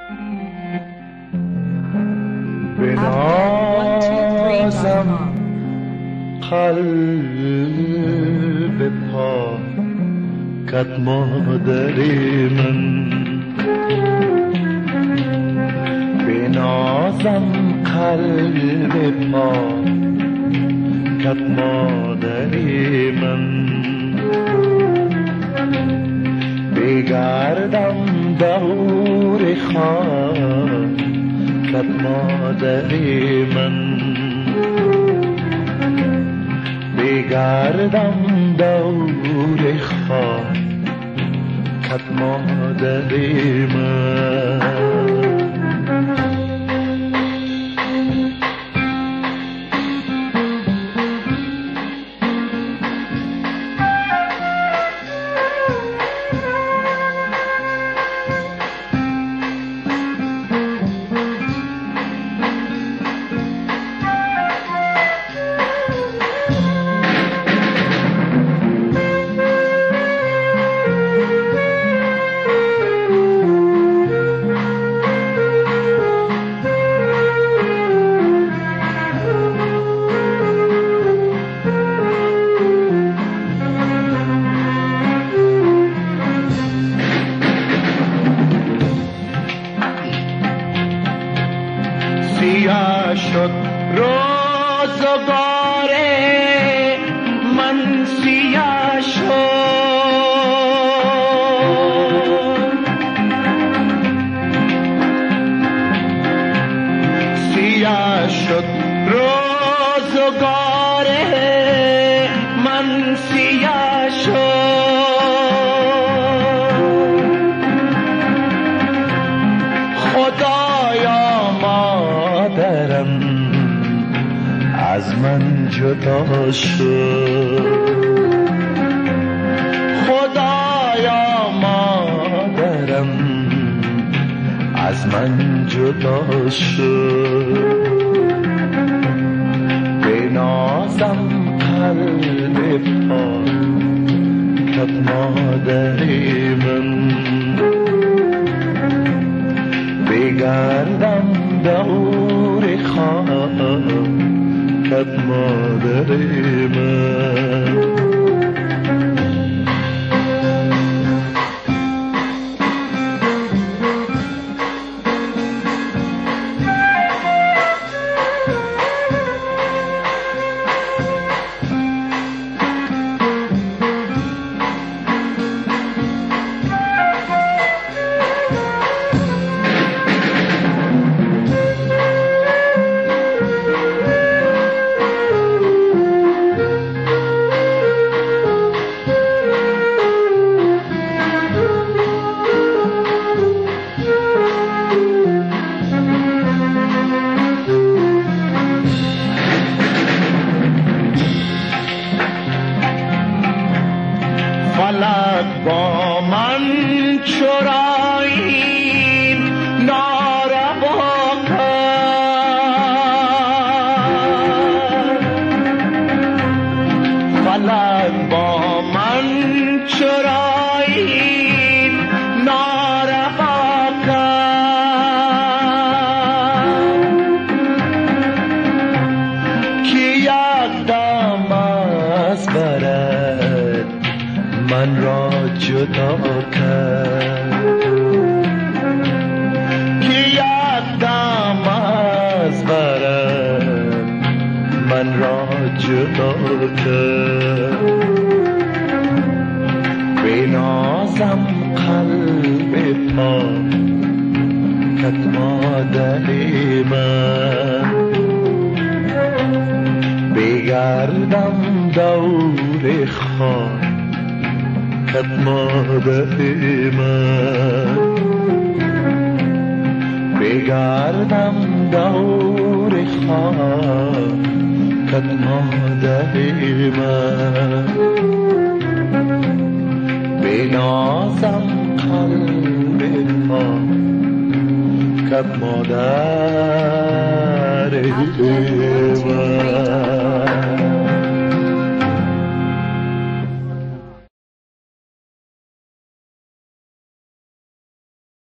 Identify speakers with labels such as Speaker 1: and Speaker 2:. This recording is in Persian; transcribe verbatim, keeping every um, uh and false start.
Speaker 1: بنازم قلب پاکت مادر من، بنازم قلب پاکت مادر من، بگردم دور خاکت مادر من، بگردم دور خاکت مادر من. سیاه شد روزگار من، سیاه شد، سیاه شد روزگار من، سیاه شد. خدایا مادرم از من جدا شد، خدایا مادرم از من جدا شد. بنازم قلب پاکت مادر من، بگردم دور خاکت مادر من. فلک با من چرایی ناروا کرد، فلک با من چرایی ناروا کرد، که یک دم از برد من را جدا کرد، که یک دم از برد من را جدا کرد. بنازم قلب پاکت مادر من، بگردم دور خاکت مادر من، بگردم دور خاکت مادر من، بنازم قلب پاکت مادر من.